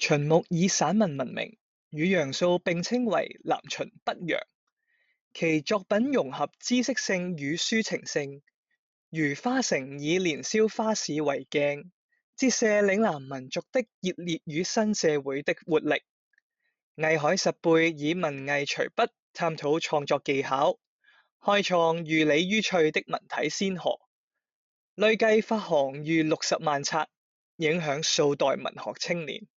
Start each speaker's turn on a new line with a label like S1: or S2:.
S1: 秦牧以散文聞名，與楊素並稱為南秦北楊。其作品融合知識性與抒情性，如《花城》以年宵花市為鏡，折射嶺南民族的熱烈與新社會的活力。魏海十貝以文藝隨筆探討創作技巧，開創寓理於趣的文體先河，累計發行逾60萬冊，影響數代文學青年。